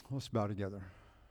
Let's bow together.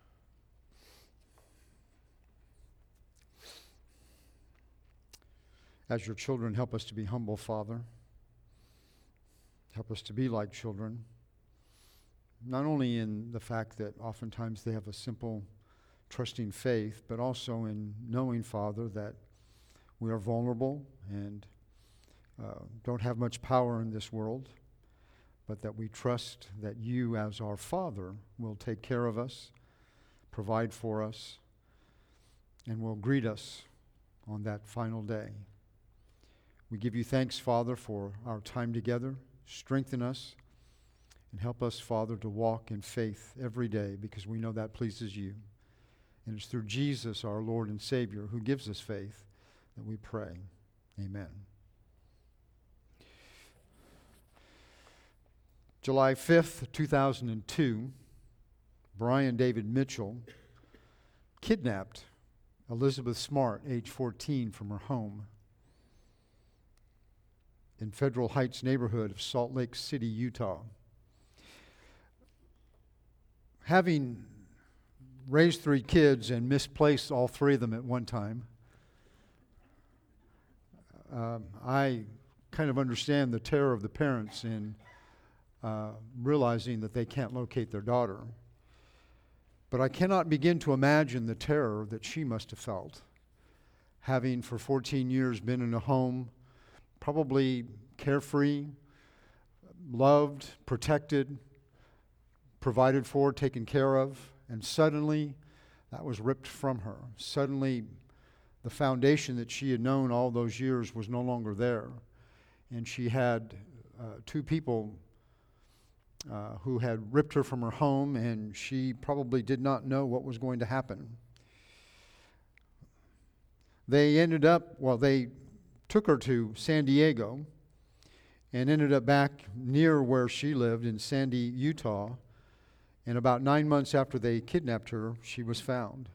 As your children, help us to be humble, Father. Help us to be like children, not only in the fact that oftentimes they have a simple, trusting faith, but also in knowing, Father, that we are vulnerable and don't have much power in this world, but that we trust that you, as our Father, will take care of us, provide for us, and will greet us on that final day. We give you thanks, Father, for our time together. Strengthen us and help us, Father, to walk in faith every day, because we know that pleases you. And it's through Jesus, our Lord and Savior, who gives us faith, that we pray. Amen. July 5th, 2002, Brian David Mitchell kidnapped Elizabeth Smart, age 14, from her home in Federal Heights neighborhood of Salt Lake City, Utah. Having raised 3 kids and misplaced all 3 of them at one time, I kind of understand the terror of the parents in realizing that they can't locate their daughter. But I cannot begin to imagine the terror that she must have felt, having for 14 years been in a home, probably carefree, loved, protected, provided for, taken care of, and suddenly that was ripped from her. Suddenly the foundation that she had known all those years was no longer there. And she had 2 people who had ripped her from her home, and she probably did not know what was going to happen. They took her to San Diego and ended up back near where she lived in Sandy, Utah. And about 9 months after they kidnapped her, she was found.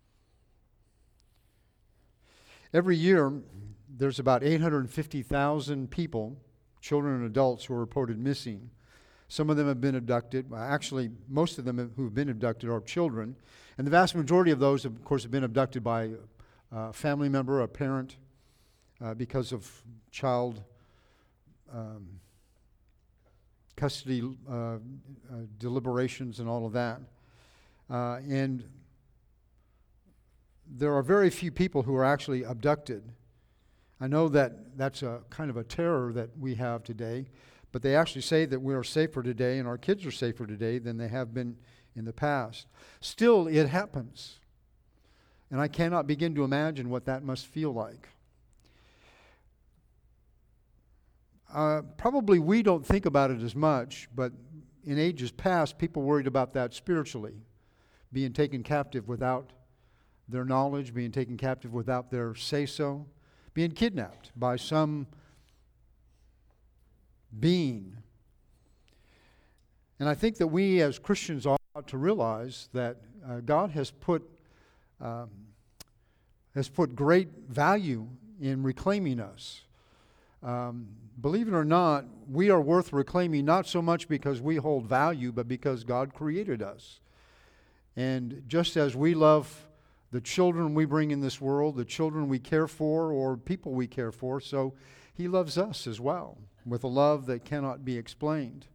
Every year, there's about 850,000 people, children and adults, who are reported missing. Some of them have been abducted. Actually, most of them who have been abducted are children. And the vast majority of those, of course, have been abducted by a family member, a parent, because of child custody deliberations and all of that. And there are very few people who are actually abducted. I know that that's a kind of a terror that we have today, but they actually say that we are safer today and our kids are safer today than they have been in the past. Still, it happens. And I cannot begin to imagine what that must feel like. Probably we don't think about it as much, but in ages past, people worried about that spiritually, being taken captive without their knowledge, being taken captive without their say-so, being kidnapped by some being. And I think that we as Christians ought to realize that God has put great value in reclaiming us. Believe it or not, we are worth reclaiming, not so much because we hold value, but because God created us. And just as we love the children we bring in this world, the children we care for, or people we care for, so He loves us as well, with a love that cannot be explained.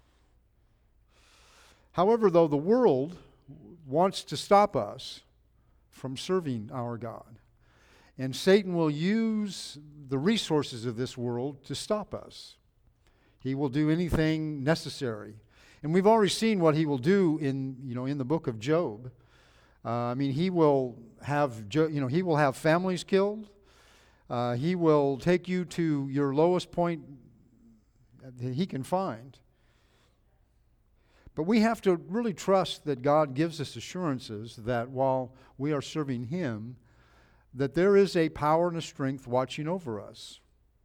However, though, the world wants to stop us from serving our God. And Satan will use the resources of this world to stop us. He will do anything necessary. And we've already seen what he will do in the book of Job. He will have families killed. He will take you to your lowest point that he can find. But we have to really trust that God gives us assurances that while we are serving Him, that there is a power and a strength watching over us.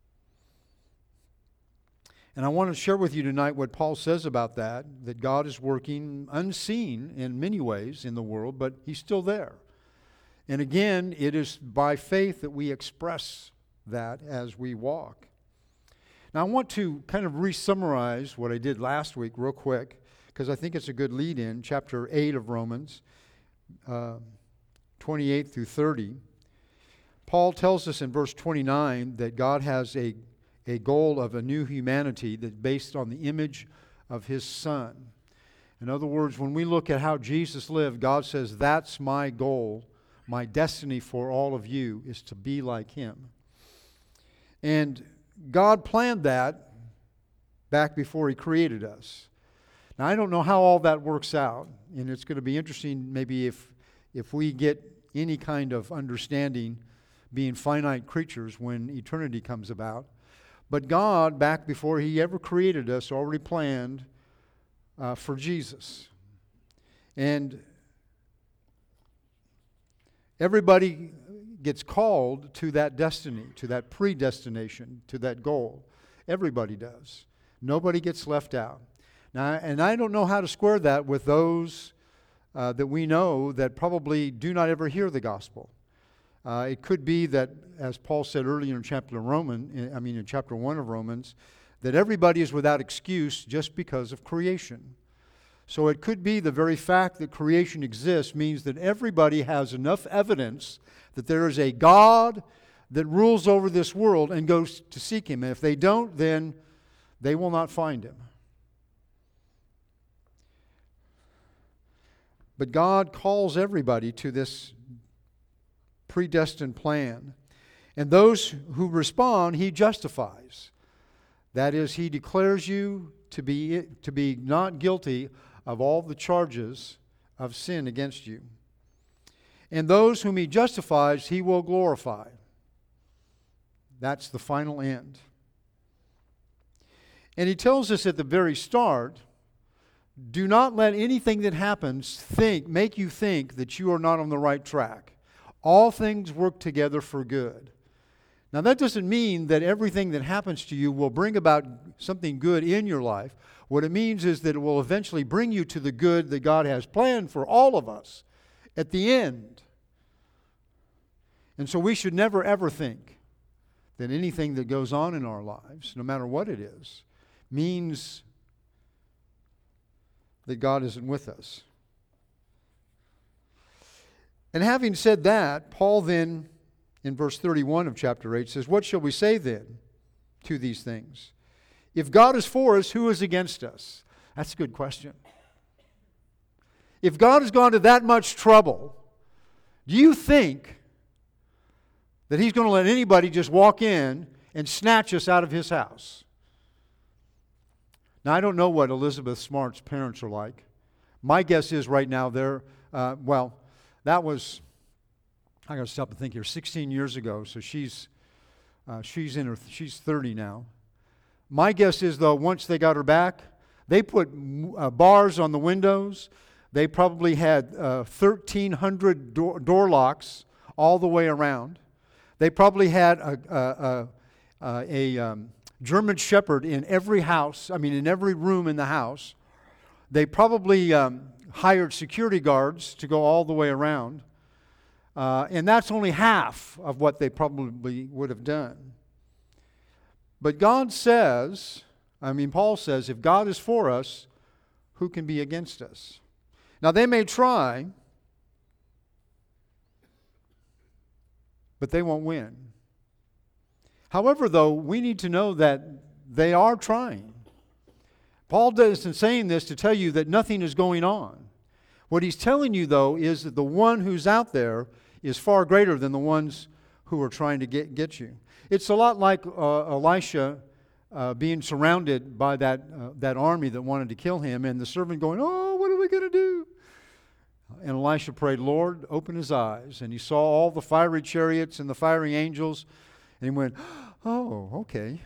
And I want to share with you tonight what Paul says about that God is working unseen in many ways in the world, but He's still there. And again, it is by faith that we express that as we walk. Now I want to kind of re-summarize what I did last week real quick because I think it's a good lead-in, chapter 8 of Romans, 28 through 30. Paul tells us in verse 29 that God has a goal of a new humanity that's based on the image of His Son. In other words, when we look at how Jesus lived, God says, that's my goal, my destiny for all of you is to be like Him. And God planned that back before He created us. Now, I don't know how all that works out, and it's going to be interesting maybe if we get any kind of understanding being finite creatures when eternity comes about. But God, back before He ever created us, already planned for Jesus. And everybody gets called to that destiny, to that predestination, to that goal. Everybody does. Nobody gets left out. Now, and I don't know how to square that with those that we know that probably do not ever hear the gospel. It could be that, as Paul said earlier in chapter 1 of Romans, that everybody is without excuse just because of creation. So it could be the very fact that creation exists means that everybody has enough evidence that there is a God that rules over this world and goes to seek Him. And if they don't, then they will not find Him. But God calls everybody to this predestined plan. And those who respond, He justifies. That is, He declares you to be not guilty of all the charges of sin against you. And those whom He justifies, He will glorify. That's the final end. And He tells us at the very start, do not let anything that happens make you think that you are not on the right track. All things work together for good. Now, that doesn't mean that everything that happens to you will bring about something good in your life. What it means is that it will eventually bring you to the good that God has planned for all of us at the end. And so we should never ever think that anything that goes on in our lives, no matter what it is, means that God isn't with us. And having said that, Paul then, in verse 31 of chapter 8, says, what shall we say then to these things? If God is for us, who is against us? That's a good question. If God has gone to that much trouble, do you think that He's going to let anybody just walk in and snatch us out of His house? Now, I don't know what Elizabeth Smart's parents are like. My guess is right now they're, that was, I got to stop and think here, 16 years ago, so she's 30 now. My guess is, though, once they got her back, they put bars on the windows. They probably had 1,300 door locks all the way around. They probably had a German Shepherd in every house, in every room in the house. They probably hired security guards to go all the way around. And that's only half of what they probably would have done. But God says, Paul says, if God is for us, who can be against us? Now they may try, but they won't win. However, though, we need to know that they are trying. Paul isn't saying this to tell you that nothing is going on. What he's telling you, though, is that the one who's out there is far greater than the ones who are trying to get you. It's a lot like Elisha being surrounded by that army that wanted to kill him, and the servant going, oh, what are we going to do? And Elisha prayed, Lord, open his eyes. And he saw all the fiery chariots and the fiery angels, and he went, oh, okay.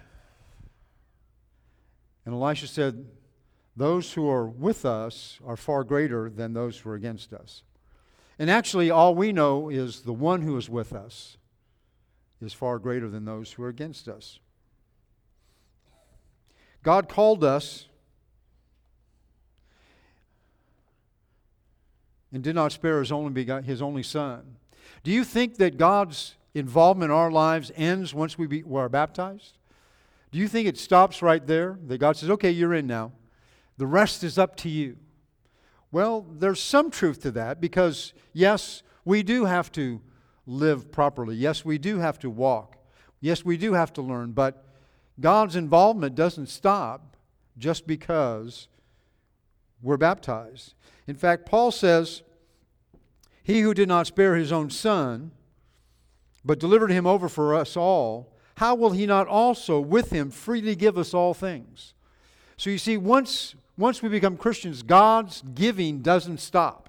And Elisha said, those who are with us are far greater than those who are against us. And actually, all we know is the one who is with us is far greater than those who are against us. God called us and did not spare His only Son. Do you think that God's involvement in our lives ends once we are baptized? Do you think it stops right there? That God says, okay, you're in now. The rest is up to you. Well, there's some truth to that because, yes, we do have to live properly. Yes, we do have to walk. Yes, we do have to learn. But God's involvement doesn't stop just because we're baptized. In fact, Paul says, He who did not spare His own Son, but delivered Him over for us all, how will He not also with Him freely give us all things? So you see, once we become Christians, God's giving doesn't stop.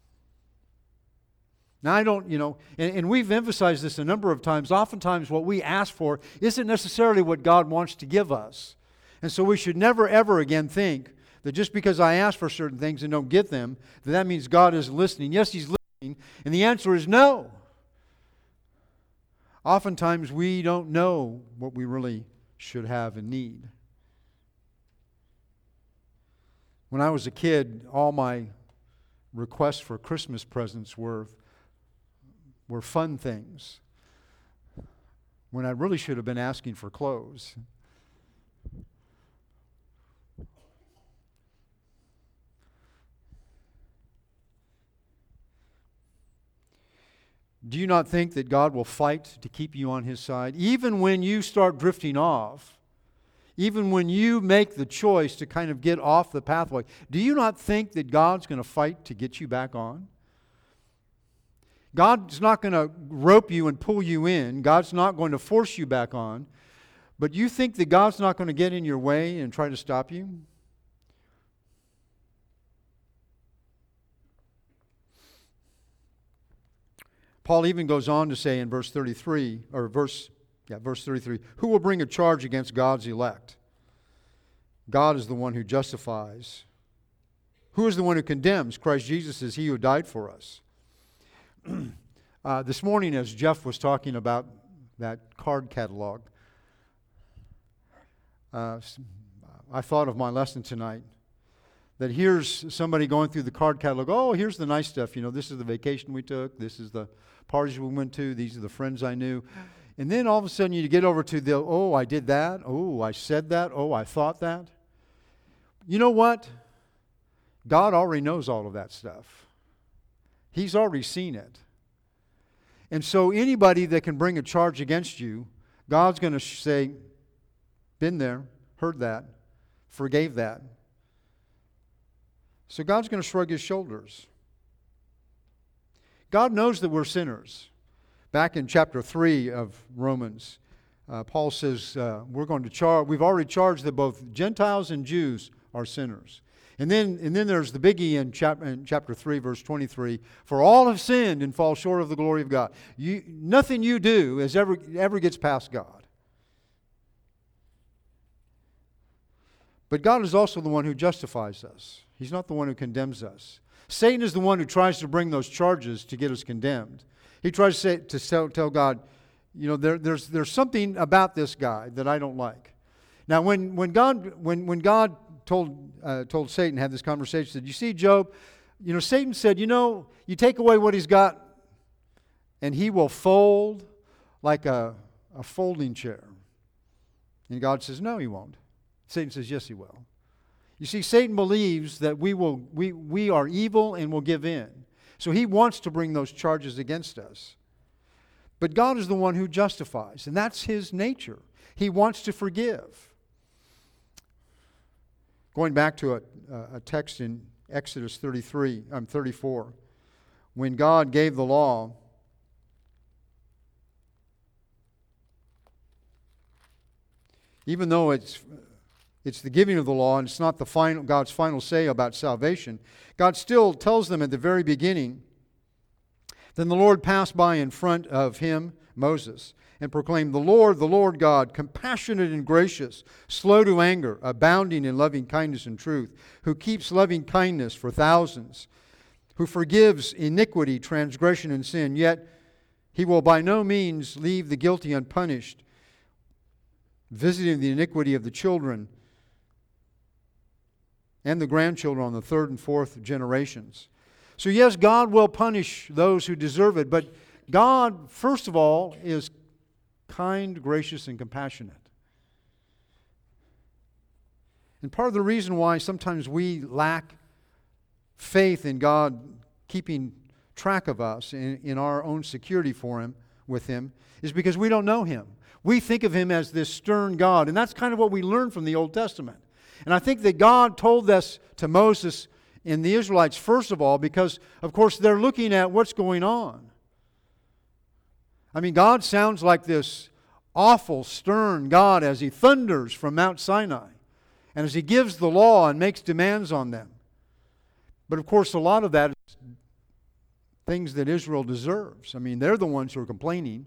Now, I don't, and we've emphasized this a number of times. Oftentimes, what we ask for isn't necessarily what God wants to give us. And so we should never, ever again think that just because I ask for certain things and don't get them, that means God is listening. Yes, He's listening, and the answer is no. Oftentimes, we don't know what we really should have and need. When I was a kid, all my requests for Christmas presents were fun things, when I really should have been asking for clothes. Do you not think that God will fight to keep you on His side? Even when you start drifting off, even when you make the choice to kind of get off the pathway, do you not think that God's going to fight to get you back on? God's not going to rope you and pull you in. God's not going to force you back on. But you think that God's not going to get in your way and try to stop you? Paul even goes on to say in verse 33, who will bring a charge against God's elect? God is the one who justifies. Who is the one who condemns? Christ Jesus is He who died for us. This morning, as Jeff was talking about that card catalog, I thought of my lesson tonight. That here's somebody going through the card catalog. Oh, here's the nice stuff. This is the vacation we took. This is the parties we went to. These are the friends I knew. And then all of a sudden you get over to the, oh, I did that. Oh, I said that. Oh, I thought that. You know what? God already knows all of that stuff. He's already seen it. And so anybody that can bring a charge against you, God's going to say, been there, heard that, forgave that. So God's going to shrug His shoulders. God knows that we're sinners. Back in chapter 3 of Romans, Paul says we've already charged that both Gentiles and Jews are sinners. And then there's the biggie in chapter 3, verse 23. For all have sinned and fall short of the glory of God. Nothing you do ever gets past God. But God is also the one who justifies us. He's not the one who condemns us. Satan is the one who tries to bring those charges to get us condemned. He tries to tell God, there's something about this guy that I don't like. Now, when God told Satan, had this conversation, said, you see, Job, Satan said, you take away what he's got, and he will fold like a folding chair. And God says, no, he won't. Satan says, yes, he will. You see, Satan believes that we are evil and will give in. So he wants to bring those charges against us. But God is the one who justifies, and that's His nature. He wants to forgive. Going back to a text in Exodus 34, when God gave the law, even though it's the giving of the law, and it's not God's final say about salvation. God still tells them at the very beginning, then the Lord passed by in front of him, Moses, and proclaimed, the Lord God, compassionate and gracious, slow to anger, abounding in loving kindness and truth, who keeps loving kindness for thousands, who forgives iniquity, transgression, and sin, yet He will by no means leave the guilty unpunished, visiting the iniquity of the children and the grandchildren on the third and fourth generations. So yes, God will punish those who deserve it, but God, first of all, is kind, gracious, and compassionate. And part of the reason why sometimes we lack faith in God keeping track of us in our own security with Him is because we don't know Him. We think of Him as this stern God, and that's kind of what we learn from the Old Testament. And I think that God told this to Moses and the Israelites first of all because, of course, they're looking at what's going on. I mean, God sounds like this awful, stern God as He thunders from Mount Sinai and as He gives the law and makes demands on them. But, of course, a lot of that is things that Israel deserves. I mean, they're the ones who are complaining.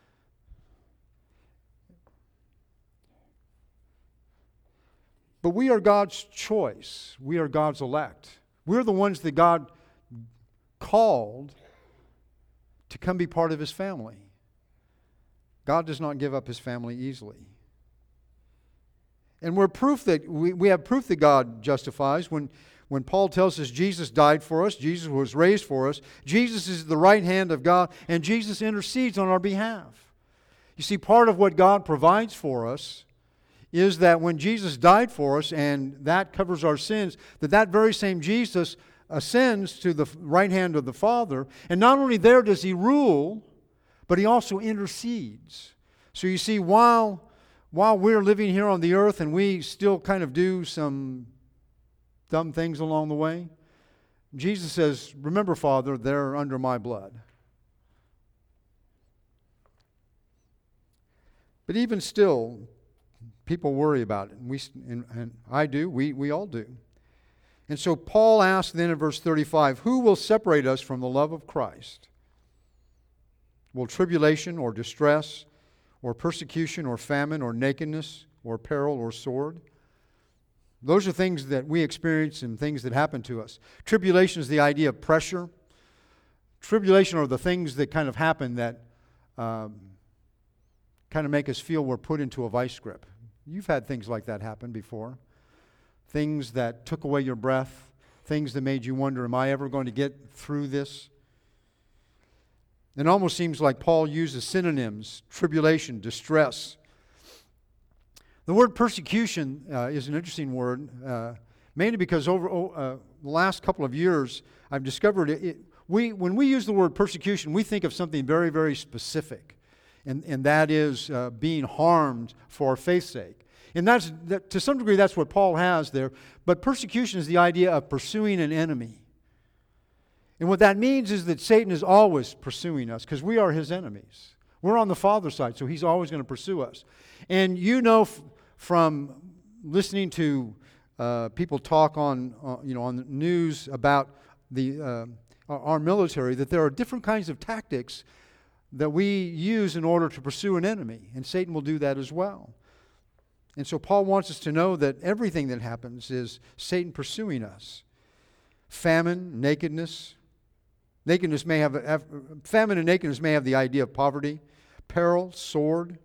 But we are God's choice. We are God's elect. We're the ones that God called to come be part of His family. God does not give up His family easily. And we're proof that we have proof that God justifies when Paul tells us Jesus died for us, Jesus was raised for us, Jesus is the right hand of God, and Jesus intercedes on our behalf. You see, part of what God provides for us is that when Jesus died for us, and that covers our sins, that very same Jesus ascends to the right hand of the Father, and not only there does He rule, but He also intercedes. So you see, while we're living here on the earth and we still kind of do some dumb things along the way, Jesus says, remember, Father, they're under my blood. But even still, people worry about it. And I do. We all do. And so Paul asks then in verse 35, who will separate us from the love of Christ? Will tribulation or distress or persecution or famine or nakedness or peril or sword? Those are things that we experience and things that happen to us. Tribulation is the idea of pressure. Tribulation are the things that kind of happen that kind of make us feel we're put into a vice grip. You've had things like that happen before. Things that took away your breath. Things that made you wonder, am I ever going to get through this? It almost seems like Paul uses synonyms, tribulation, distress. The word persecution is an interesting word, mainly because over the last couple of years, I've discovered when we use the word persecution, we think of something very, very specific, and that is being harmed for our faith's sake. And to some degree, that's what Paul has there. But persecution is the idea of pursuing an enemy. And what that means is that Satan is always pursuing us because we are his enemies. We're on the Father's side, so he's always going to pursue us. And you know from listening to people talk on the news about our military that there are different kinds of tactics that we use in order to pursue an enemy, and Satan will do that as well. And so Paul wants us to know that everything that happens is Satan pursuing us. Famine, nakedness. Famine and nakedness may have the idea of poverty, peril, sword.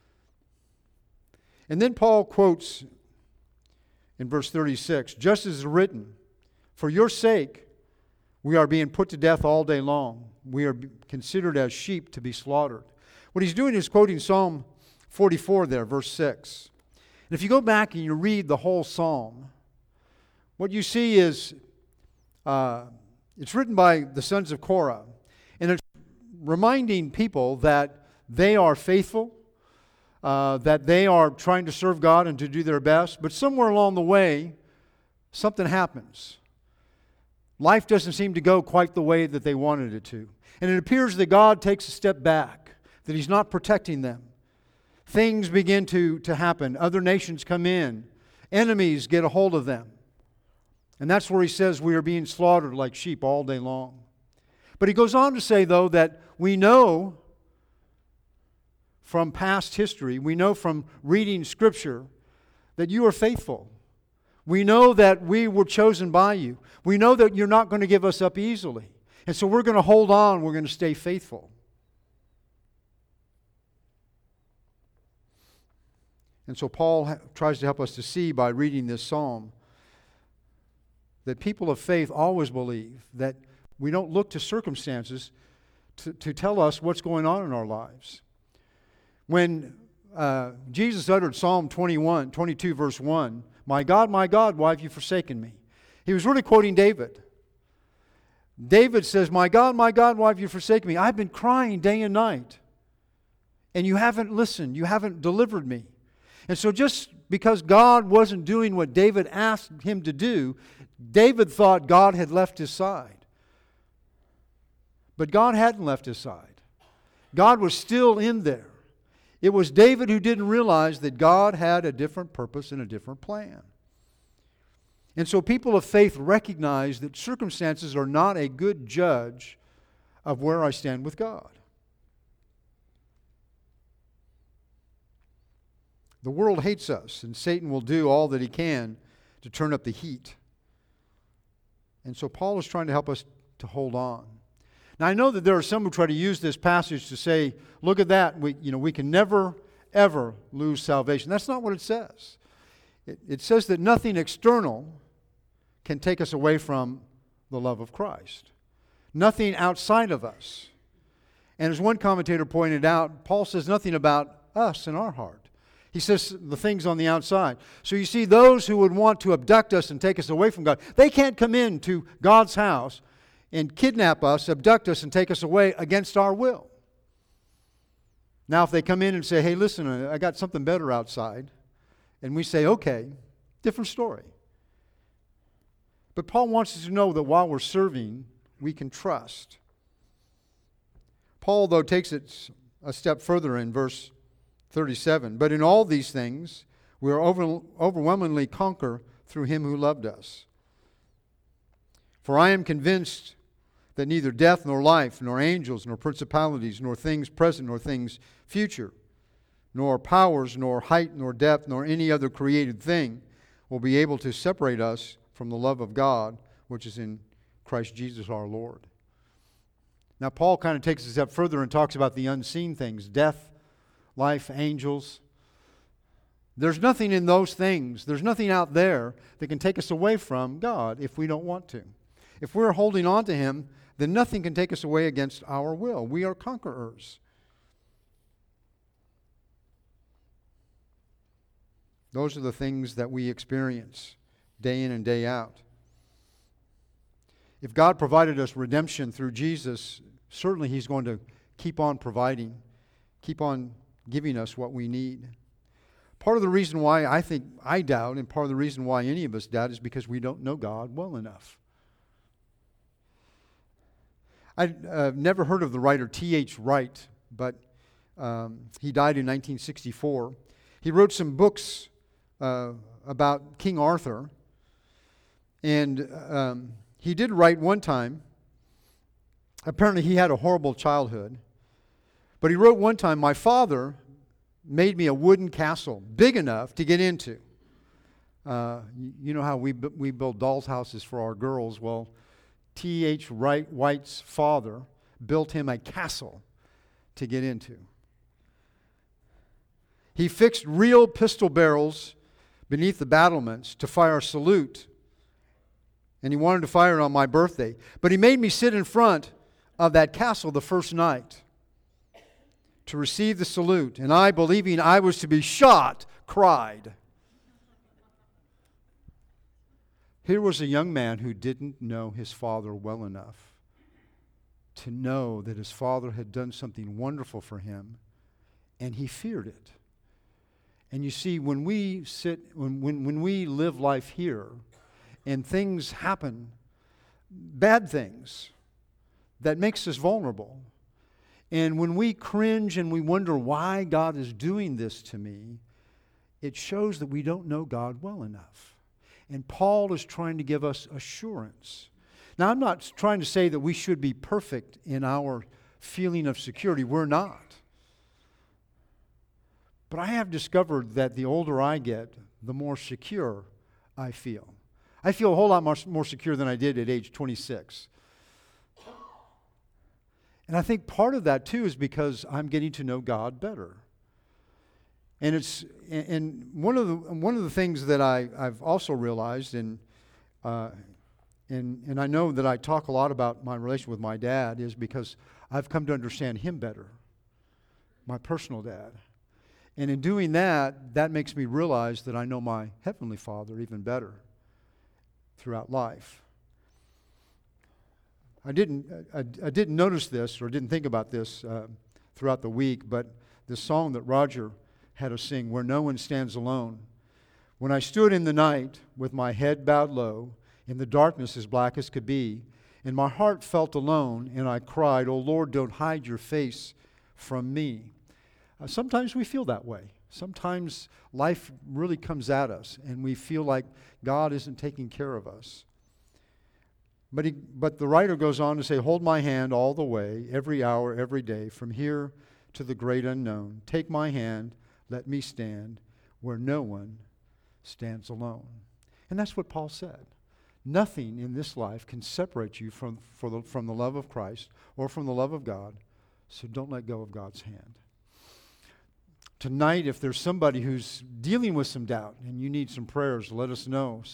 And then Paul quotes in verse 36, just as written, for your sake we are being put to death all day long. We are considered as sheep to be slaughtered. What he's doing is quoting Psalm 44 there, verse 6. And if you go back and you read the whole psalm, what you see is it's written by the sons of Korah, and it's reminding people that they are faithful, that they are trying to serve God and to do their best, but somewhere along the way, something happens. Life doesn't seem to go quite the way that they wanted it to. And it appears that God takes a step back, that He's not protecting them. Things begin to happen. Other nations come in. Enemies get a hold of them. And that's where he says we are being slaughtered like sheep all day long. But he goes on to say, though, that we know from past history, we know from reading Scripture, that you are faithful. We know that we were chosen by you. We know that you're not going to give us up easily. And so we're going to hold on. We're going to stay faithful. And so Paul tries to help us to see by reading this psalm that people of faith always believe that we don't look to circumstances to tell us what's going on in our lives. When Jesus uttered Psalm 22, verse 1, my God, why have you forsaken me?" He was really quoting David. David says, my God, why have you forsaken me? I've been crying day and night, and you haven't listened. You haven't delivered me. And so just because God wasn't doing what David asked him to do, David thought God had left his side. But God hadn't left his side. God was still in there. It was David who didn't realize that God had a different purpose and a different plan. And so people of faith recognize that circumstances are not a good judge of where I stand with God. The world hates us, and Satan will do all that he can to turn up the heat. And so Paul is trying to help us to hold on. Now I know that there are some who try to use this passage to say, look at that, we can never, ever lose salvation. That's not what it says. It says that nothing external can take us away from the love of Christ. Nothing outside of us. And as one commentator pointed out, Paul says nothing about us in our heart. He says the things on the outside. So you see, those who would want to abduct us and take us away from God, they can't come into God's house and kidnap us, abduct us, and take us away against our will. Now, if they come in and say, hey, listen, I got something better outside, and we say, okay, different story. But Paul wants us to know that while we're serving, we can trust. Paul, though, takes it a step further in verse 37. But in all these things, we are overwhelmingly conquer through him who loved us. For I am convinced that neither death nor life, nor angels, nor principalities, nor things present, nor things future, nor powers, nor height, nor depth, nor any other created thing will be able to separate us from the love of God, which is in Christ Jesus our Lord. Now Paul kind of takes a step further and talks about the unseen things, death, life, angels. There's nothing in those things, there's nothing out there that can take us away from God if we don't want to. If we're holding on to Him, then nothing can take us away against our will. We are conquerors. Those are the things that we experience day in and day out. If God provided us redemption through Jesus, certainly He's going to keep on providing, keep on giving us what we need. Part of the reason why I doubt, and part of the reason why any of us doubt, is because we don't know God well enough. I've never heard of the writer T.H. Wright, but he died in 1964. He wrote some books about King Arthur, and he did write one time, apparently he had a horrible childhood, but he wrote one time, my father made me a wooden castle big enough to get into. You know how we build dolls' houses for our girls. Well, T.H. Wright's father built him a castle to get into. He fixed real pistol barrels beneath the battlements to fire a salute, and he wanted to fire it on my birthday. But he made me sit in front of that castle the first night to receive the salute, and I, believing I was to be shot, cried. Here was a young man who didn't know his father well enough to know that his father had done something wonderful for him, and he feared it. And you see, when we live life here, and things happen, bad things, that makes us vulnerable. And when we cringe and we wonder why God is doing this to me, it shows that we don't know God well enough. And Paul is trying to give us assurance. Now, I'm not trying to say that we should be perfect in our feeling of security. We're not. But I have discovered that the older I get, the more secure I feel. I feel a whole lot more secure than I did at age 26. And I think part of that, too, is because I'm getting to know God better. And one of the things that I've also realized, and I know that I talk a lot about my relation with my dad, is because I've come to understand him better, my personal dad. And in doing that, that makes me realize that I know my Heavenly Father even better throughout life. I didn't notice this or didn't think about this throughout the week, but the song that Roger had us sing, Where No One Stands Alone. When I stood in the night with my head bowed low, in the darkness as black as could be, and my heart felt alone, and I cried, "Oh Lord, don't hide your face from me." Sometimes we feel that way. Sometimes life really comes at us, and we feel like God isn't taking care of us. But the writer goes on to say, "Hold my hand all the way, every hour, every day, from here to the great unknown. Take my hand, let me stand where no one stands alone." And that's what Paul said. Nothing in this life can separate you from the love of Christ or from the love of God, so don't let go of God's hand. Tonight, if there's somebody who's dealing with some doubt and you need some prayers, let us know.